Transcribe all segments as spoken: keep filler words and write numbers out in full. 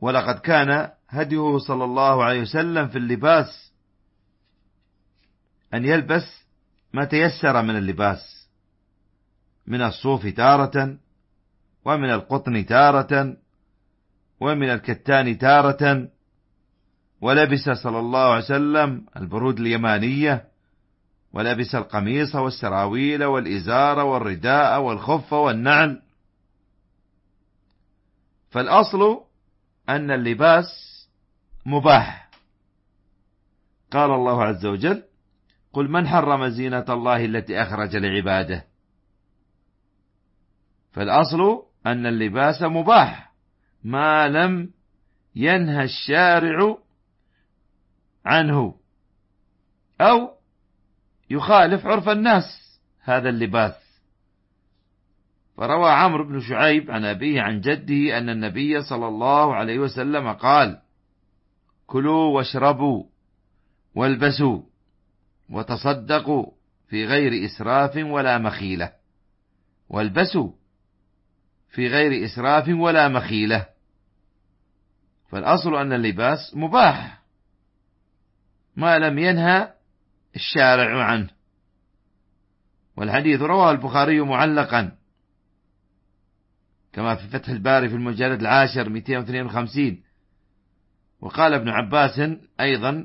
ولقد كان هديه صلى الله عليه وسلم في اللباس أن يلبس ما تيسر من اللباس، من الصوف تارة، ومن القطن تارة، ومن الكتان تارة، ولبس صلى الله عليه وسلم البرود اليمانية، ولبس القميص والسراويل والإزار والرداء والخف والنعل. فالأصل أن اللباس مباح. قال الله عز وجل: قل من حرم زينة الله التي أخرج لعباده. فالأصل أن اللباس مباح ما لم ينهى الشارع عنه أو يخالف عرف الناس هذا اللباس. فروى عمرو بن شعيب عن أبيه عن جده أن النبي صلى الله عليه وسلم قال: كلوا واشربوا والبسوا وتصدقوا في غير إسراف ولا مخيلة. والبسوا في غير إسراف ولا مخيلة. فالأصل أن اللباس مباح ما لم ينهى الشارع عنه. والحديث رواه البخاري معلقا كما في فتح الباري في المجلد العاشر مئتين واثنين وخمسين. وقال ابن عباس أيضا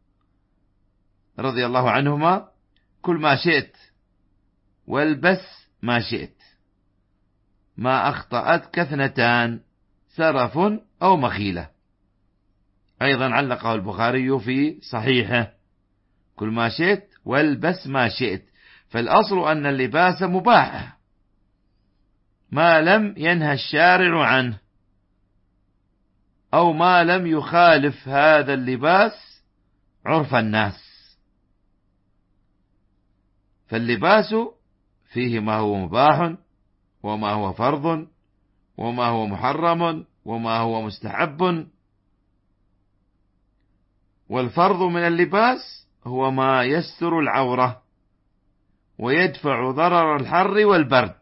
رضي الله عنهما: كل ما شئت والبس ما شئت، ما أخطأتك اثنتان، سرف أو مخيلة. أيضا علقه البخاري في صحيحه: كل ما شئت والبس ما شئت. فالأصل أن اللباس مباح ما لم ينهى الشارع عنه أو ما لم يخالف هذا اللباس عرف الناس. فاللباس فيه ما هو مباح وما هو فرض وما هو محرم وما هو مستحب. والفرض من اللباس هو ما يستر العورة ويدفع ضرر الحر والبرد،